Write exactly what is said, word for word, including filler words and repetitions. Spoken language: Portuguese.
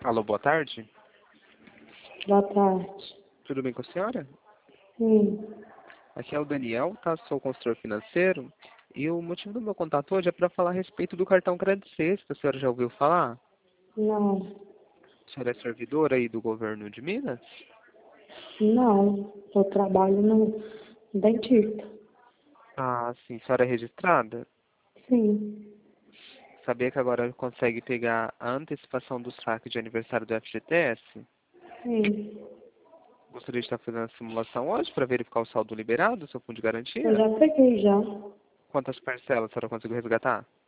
Alô, boa tarde. Boa tarde. Tudo bem com a senhora? Sim. Aqui é o Daniel, tá? Sou consultor financeiro. E o motivo do meu contato hoje é para falar a respeito do cartão Credit Sexta. A senhora já ouviu falar? Não. A senhora é servidora aí do governo de Minas? Não. Eu trabalho no dentista. Ah, sim. A senhora é registrada? Sim. Sabia que agora consegue pegar a antecipação do saque de aniversário do F G T S? Sim. Gostaria de estar fazendo a simulação hoje para verificar o saldo liberado, seu fundo de Eu garantia? já peguei já. Quantas parcelas a senhora conseguiu resgatar?